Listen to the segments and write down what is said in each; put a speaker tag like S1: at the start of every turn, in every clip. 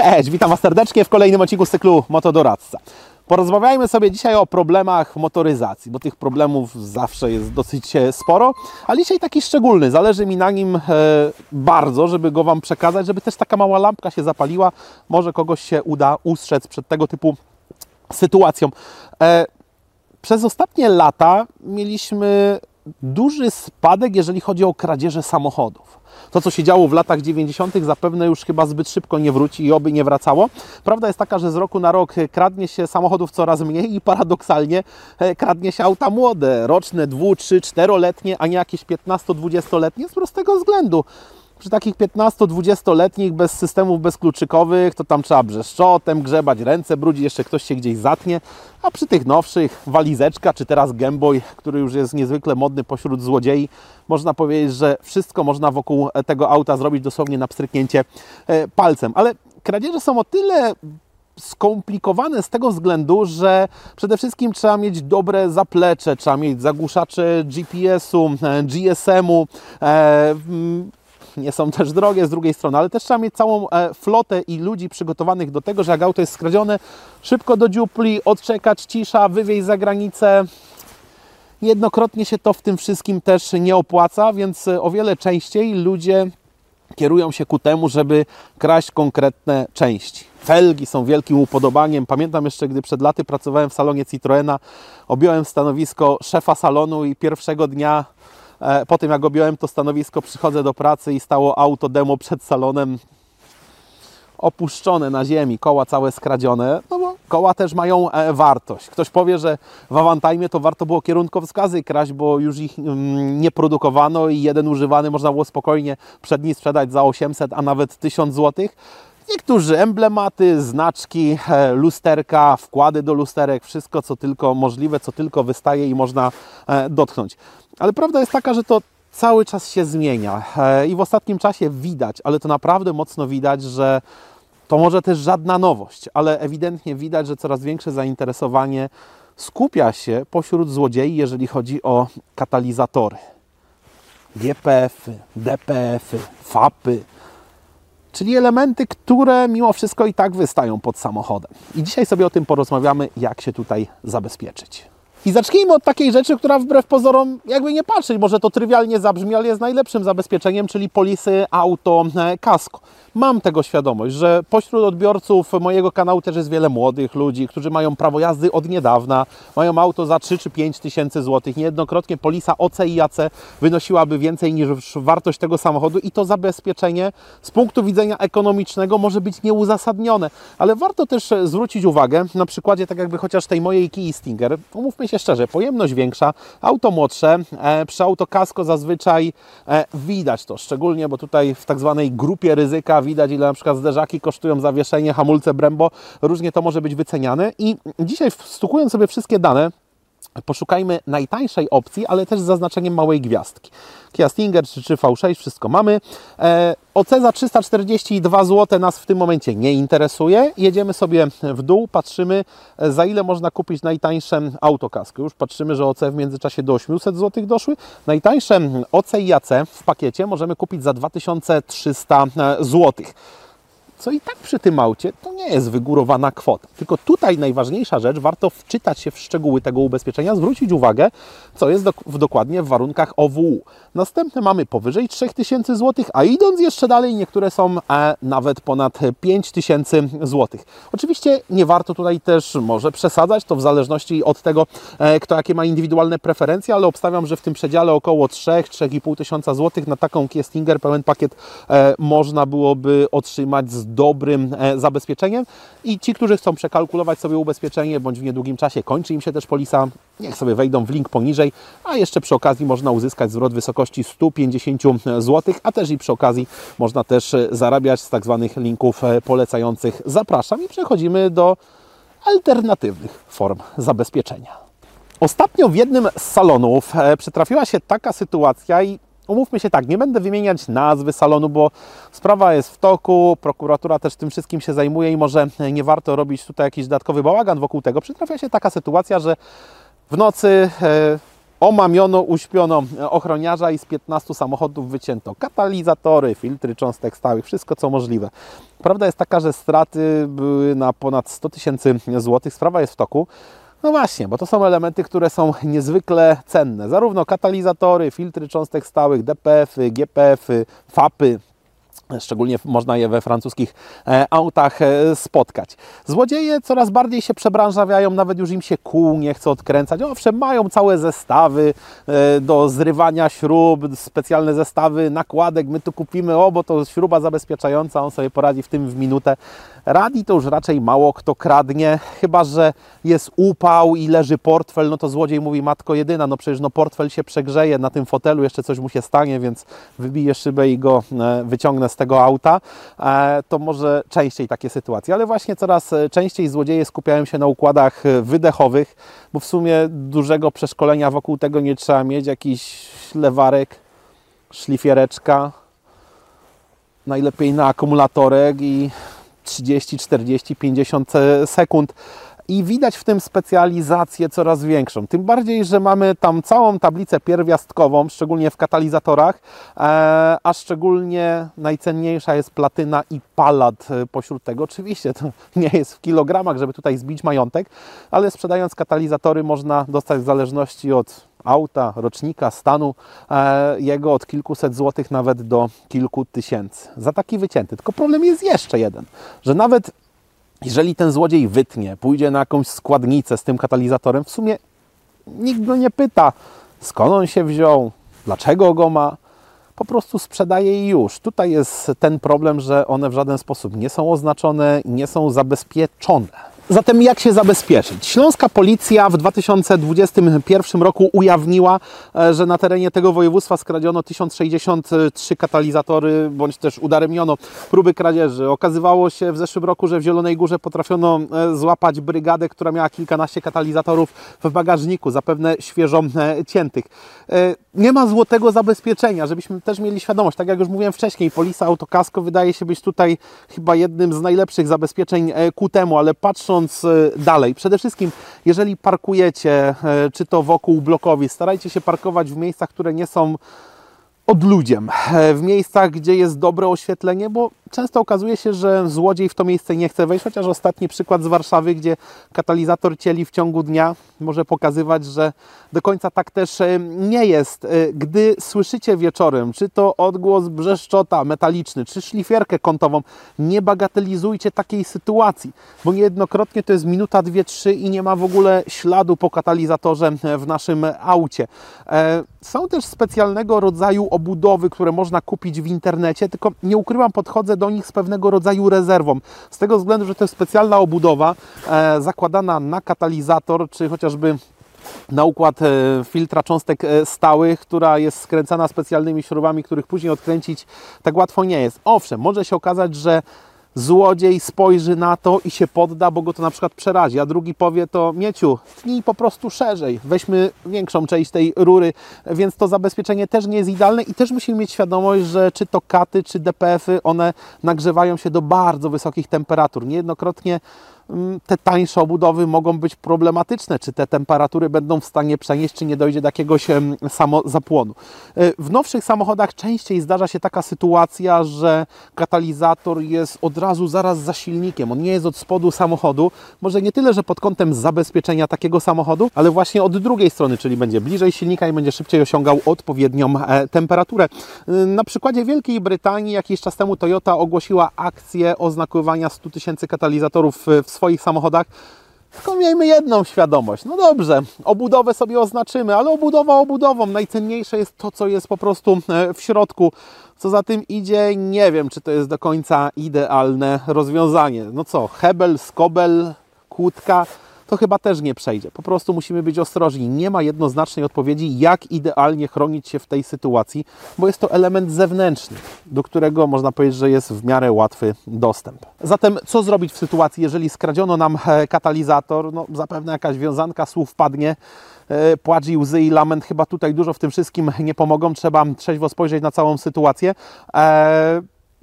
S1: Cześć, witam Was serdecznie w kolejnym odcinku z cyklu Motodoradca. Porozmawiajmy sobie dzisiaj o problemach motoryzacji, bo tych problemów zawsze jest dosyć sporo, ale dzisiaj taki szczególny. Zależy mi na nim bardzo, żeby go Wam przekazać, żeby też taka mała lampka się zapaliła. Może kogoś się uda ustrzec przed tego typu sytuacją. Przez ostatnie lata mieliśmy duży spadek, jeżeli chodzi o kradzieże samochodów. To, co się działo w latach 90., zapewne już chyba zbyt szybko nie wróci i oby nie wracało. Prawda jest taka, że z roku na rok kradnie się samochodów coraz mniej i paradoksalnie kradnie się auta młode, roczne, 2-, 3-, 4-letnie, a nie jakieś 15-20-letnie z prostego względu. Przy takich 15-20-letnich bez systemów bezkluczykowych to tam trzeba brzeszczotem grzebać, ręce brudzi, jeszcze ktoś się gdzieś zatnie, a przy tych nowszych walizeczka czy teraz Gameboy, który już jest niezwykle modny pośród złodziei, można powiedzieć, że wszystko można wokół tego auta zrobić dosłownie na pstryknięcie palcem. Ale kradzieże są o tyle skomplikowane z tego względu, że przede wszystkim trzeba mieć dobre zaplecze, trzeba mieć zagłuszacze GPS-u, GSM-u, nie są też drogie z drugiej strony, ale też trzeba mieć całą flotę i ludzi przygotowanych do tego, że jak auto jest skradzione, szybko do dziupli, odczekać, cisza, wywieźć za granicę. Jednokrotnie się to w tym wszystkim też nie opłaca, więc o wiele częściej ludzie kierują się ku temu, żeby kraść konkretne części. Felgi są wielkim upodobaniem. Pamiętam jeszcze, gdy przed laty pracowałem w salonie Citroena, objąłem stanowisko szefa salonu i pierwszego dnia po tym, jak objąłem to stanowisko, przychodzę do pracy i stało auto demo przed salonem opuszczone na ziemi, koła całe skradzione, no bo koła też mają wartość. Ktoś powie, że w Avantime'ie to warto było kierunkowskazy kraść, bo już ich nie produkowano i jeden używany można było spokojnie przedni sprzedać za 800, a nawet 1000 zł. Niektórzy emblematy, znaczki, lusterka, wkłady do lusterek, wszystko co tylko możliwe, co tylko wystaje i można dotknąć. Ale prawda jest taka, że to cały czas się zmienia i w ostatnim czasie widać, ale to naprawdę mocno widać, że to może też żadna nowość, ale ewidentnie widać, że coraz większe zainteresowanie skupia się pośród złodziei, jeżeli chodzi o katalizatory. GPF-y, DPF-y, FAP-y, czyli elementy, które mimo wszystko i tak wystają pod samochodem. I dzisiaj sobie o tym porozmawiamy, jak się tutaj zabezpieczyć. I zacznijmy od takiej rzeczy, która wbrew pozorom, jakby nie patrzeć, może to trywialnie zabrzmi, ale jest najlepszym zabezpieczeniem, czyli polisy auto kasko. Mam tego świadomość, że pośród odbiorców mojego kanału też jest wiele młodych ludzi, którzy mają prawo jazdy od niedawna, mają auto za 3 czy 5 tysięcy złotych. Niejednokrotnie polisa OC i AC wynosiłaby więcej niż wartość tego samochodu i to zabezpieczenie z punktu widzenia ekonomicznego może być nieuzasadnione. Ale warto też zwrócić uwagę, na przykładzie tak jakby chociaż tej mojej Kii Stinger, umówmy się szczerze, pojemność większa, auto młodsze, przy auto kasko zazwyczaj widać to, szczególnie, bo tutaj w tak zwanej grupie ryzyka widać, ile na przykład zderzaki kosztują, zawieszenie, hamulce Brembo, różnie to może być wyceniane i dzisiaj wstukując sobie wszystkie dane, poszukajmy najtańszej opcji, ale też z zaznaczeniem małej gwiazdki. Kia Stinger czy V6, wszystko mamy. OC za 342 zł nas w tym momencie nie interesuje. Jedziemy sobie w dół, patrzymy, za ile można kupić najtańsze autokasko. Już patrzymy, że OC w międzyczasie do 800 zł doszły. Najtańsze OC i AC w pakiecie możemy kupić za 2300 zł. Co i tak przy tym aucie to nie jest wygórowana kwota. Tylko tutaj najważniejsza rzecz, warto wczytać się w szczegóły tego ubezpieczenia, zwrócić uwagę, co jest dokładnie w warunkach OWU. Następne mamy powyżej 3000 zł, a idąc jeszcze dalej, niektóre są nawet ponad 5000 zł. Oczywiście nie warto tutaj też może przesadzać, to w zależności od tego, kto jakie ma indywidualne preferencje, ale obstawiam, że w tym przedziale około 3-3,5 tysiąca złotych na taką Kia Stinger pełen pakiet można byłoby otrzymać z dobrym zabezpieczeniem i ci, którzy chcą przekalkulować sobie ubezpieczenie, bądź w niedługim czasie kończy im się też polisa, niech sobie wejdą w link poniżej, a jeszcze przy okazji można uzyskać zwrot w wysokości 150 zł, a też i przy okazji można też zarabiać z tak zwanych linków polecających. Zapraszam i przechodzimy do alternatywnych form zabezpieczenia. Ostatnio w jednym z salonów przytrafiła się taka sytuacja i umówmy się tak, nie będę wymieniać nazwy salonu, bo sprawa jest w toku, prokuratura też tym wszystkim się zajmuje i może nie warto robić tutaj jakiś dodatkowy bałagan wokół tego. Przytrafia się taka sytuacja, że w nocy Omamiono, uśpiono ochroniarza i z 15 samochodów wycięto katalizatory, filtry cząstek stałych, wszystko co możliwe. Prawda jest taka, że straty były na ponad 100 000 złotych. Sprawa jest w toku. No właśnie, bo to są elementy, które są niezwykle cenne. Zarówno katalizatory, filtry cząstek stałych, DPF-y, GPF-y, FAP-y. Szczególnie można je we francuskich autach spotkać. Złodzieje coraz bardziej się przebranżawiają, nawet już im się kół nie chce odkręcać. Owszem, mają całe zestawy do zrywania śrub, specjalne zestawy nakładek. My tu kupimy, bo to śruba zabezpieczająca, on sobie poradzi w tym w minutę. Radii to już raczej mało kto kradnie, chyba że jest upał i leży portfel, no to złodziej mówi: matko jedyna, no przecież portfel się przegrzeje na tym fotelu, jeszcze coś mu się stanie, więc wybiję szybę i go wyciągnę z tego auta. To może częściej takie sytuacje, ale właśnie coraz częściej złodzieje skupiają się na układach wydechowych, bo w sumie dużego przeszkolenia wokół tego nie trzeba mieć. Jakiś lewarek, szlifiereczka, najlepiej na akumulatorek i 30, 40, 50 sekund. I widać w tym specjalizację coraz większą. Tym bardziej, że mamy tam całą tablicę pierwiastkową, szczególnie w katalizatorach, a szczególnie najcenniejsza jest platyna i palat pośród tego. Oczywiście to nie jest w kilogramach, żeby tutaj zbić majątek, ale sprzedając katalizatory można dostać w zależności od auta, rocznika, stanu jego od kilkuset złotych nawet do kilku tysięcy. Za taki wycięty. Tylko problem jest jeszcze jeden, że nawet jeżeli ten złodziej wytnie, pójdzie na jakąś składnicę z tym katalizatorem, w sumie nikt go nie pyta, skąd on się wziął, dlaczego go ma. Po prostu sprzedaje i już. Tutaj jest ten problem, że one w żaden sposób nie są oznaczone, nie są zabezpieczone. Zatem jak się zabezpieczyć? Śląska policja w 2021 roku ujawniła, że na terenie tego województwa skradziono 1063 katalizatory, bądź też udaremniono próby kradzieży. Okazywało się w zeszłym roku, że w Zielonej Górze potrafiono złapać brygadę, która miała kilkanaście katalizatorów w bagażniku, zapewne świeżo ciętych. Nie ma złotego zabezpieczenia, żebyśmy też mieli świadomość. Tak jak już mówiłem wcześniej, polisa Autokasko wydaje się być tutaj chyba jednym z najlepszych zabezpieczeń ku temu, ale patrząc dalej, przede wszystkim jeżeli parkujecie, czy to wokół blokowisk, starajcie się parkować w miejscach, które nie są odludziem, w miejscach, gdzie jest dobre oświetlenie, bo często okazuje się, że złodziej w to miejsce nie chce wejść, chociaż ostatni przykład z Warszawy, gdzie katalizator cieli w ciągu dnia, może pokazywać, że do końca tak też nie jest. Gdy słyszycie wieczorem, czy to odgłos brzeszczota metaliczny, czy szlifierkę kątową, nie bagatelizujcie takiej sytuacji, bo niejednokrotnie to jest minuta, 2, 3 i nie ma w ogóle śladu po katalizatorze w naszym aucie. Są też specjalnego rodzaju obudowy, które można kupić w internecie, tylko nie ukrywam, podchodzę do nich z pewnego rodzaju rezerwą. Z tego względu, że to jest specjalna obudowa zakładana na katalizator, czy chociażby na układ filtra cząstek stałych, która jest skręcana specjalnymi śrubami, których później odkręcić tak łatwo nie jest. Owszem, może się okazać, że złodziej spojrzy na to i się podda, bo go to na przykład przerazi, a drugi powie: to Mieciu, tnij po prostu szerzej, weźmy większą część tej rury, więc to zabezpieczenie też nie jest idealne i też musimy mieć świadomość, że czy to katy, czy DPF-y, one nagrzewają się do bardzo wysokich temperatur. Niejednokrotnie te tańsze obudowy mogą być problematyczne, czy te temperatury będą w stanie przenieść, czy nie dojdzie do jakiegoś samozapłonu. W nowszych samochodach częściej zdarza się taka sytuacja, że katalizator jest od razu zaraz za silnikiem, on nie jest od spodu samochodu, może nie tyle, że pod kątem zabezpieczenia takiego samochodu, ale właśnie od drugiej strony, czyli będzie bliżej silnika i będzie szybciej osiągał odpowiednią temperaturę. Na przykładzie Wielkiej Brytanii jakiś czas temu Toyota ogłosiła akcję oznakowania 100 000 katalizatorów w swoich samochodach. Tylko miejmy jedną świadomość. No dobrze, obudowę sobie oznaczymy, ale obudowa obudową. Najcenniejsze jest to, co jest po prostu w środku. Co za tym idzie, nie wiem, czy to jest do końca idealne rozwiązanie. No co, hebel, skobel, kłódka, to chyba też nie przejdzie. Po prostu musimy być ostrożni. Nie ma jednoznacznej odpowiedzi, jak idealnie chronić się w tej sytuacji, bo jest to element zewnętrzny, do którego można powiedzieć, że jest w miarę łatwy dostęp. Zatem co zrobić w sytuacji, jeżeli skradziono nam katalizator? No, zapewne jakaś wiązanka słów padnie. Płacz i łzy i lament chyba tutaj dużo w tym wszystkim nie pomogą. Trzeba trzeźwo spojrzeć na całą sytuację.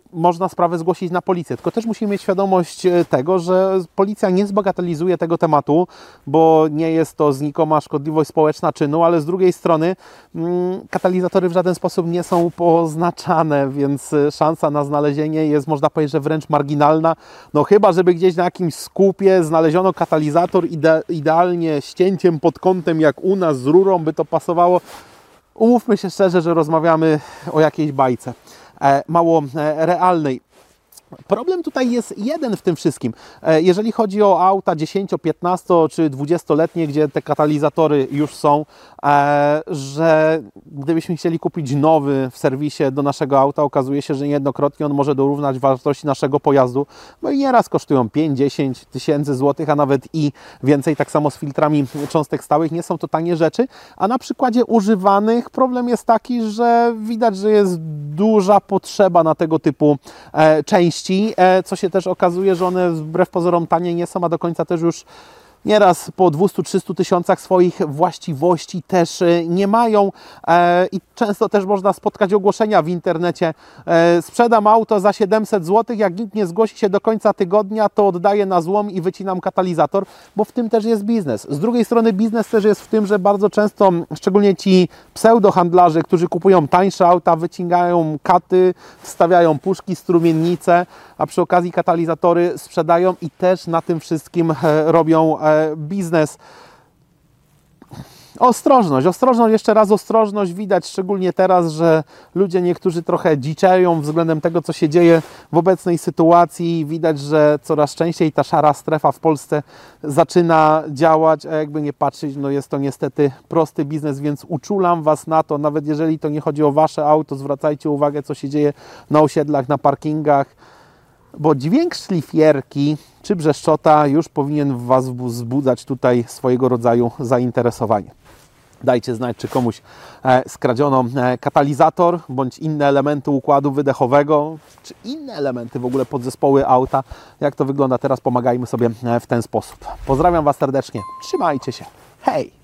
S1: można sprawę zgłosić na policję. Tylko też musimy mieć świadomość tego, że policja nie zbagatelizuje tego tematu, bo nie jest to znikoma szkodliwość społeczna czynu, ale z drugiej strony katalizatory w żaden sposób nie są poznaczane, więc szansa na znalezienie jest, można powiedzieć, że wręcz marginalna. No chyba, żeby gdzieś na jakimś skupie znaleziono katalizator idealnie ścięciem pod kątem jak u nas z rurą by to pasowało. Umówmy się szczerze, że rozmawiamy o jakiejś bajce mało realnej. Problem tutaj jest jeden w tym wszystkim. Jeżeli chodzi o auta 10, 15 czy 20-letnie, gdzie te katalizatory już są, że gdybyśmy chcieli kupić nowy w serwisie do naszego auta, okazuje się, że niejednokrotnie on może dorównać wartości naszego pojazdu, bo i nieraz kosztują 5-10 tysięcy złotych, a nawet i więcej. Tak samo z filtrami cząstek stałych. Nie są to tanie rzeczy, a na przykładzie używanych problem jest taki, że widać, że jest duża potrzeba na tego typu części, co się też okazuje, że one wbrew pozorom tanie nie są, a do końca też już nieraz po 200-300 tysiącach swoich właściwości też nie mają i często też można spotkać ogłoszenia w internecie. Sprzedam auto za 700 zł, jak nikt nie zgłosi się do końca tygodnia, to oddaję na złom i wycinam katalizator, bo w tym też jest biznes. Z drugiej strony biznes też jest w tym, że bardzo często, szczególnie ci pseudohandlarze, którzy kupują tańsze auta, wycinają katy, wstawiają puszki, strumiennice, a przy okazji katalizatory sprzedają i też na tym wszystkim robią biznes. Ostrożność, jeszcze raz ostrożność. Widać szczególnie teraz, że ludzie niektórzy trochę dziczeją względem tego, co się dzieje w obecnej sytuacji. Widać, że coraz częściej ta szara strefa w Polsce zaczyna działać, a jakby nie patrzeć, no jest to niestety prosty biznes, więc uczulam Was na to, nawet jeżeli to nie chodzi o Wasze auto, zwracajcie uwagę, co się dzieje na osiedlach, na parkingach, bo dźwięk szlifierki czy brzeszczota już powinien w Was wzbudzać tutaj swojego rodzaju zainteresowanie. Dajcie znać, czy komuś skradziono katalizator bądź inne elementy układu wydechowego, czy inne elementy w ogóle podzespoły auta. Jak to wygląda teraz, pomagajmy sobie w ten sposób. Pozdrawiam Was serdecznie, trzymajcie się, hej!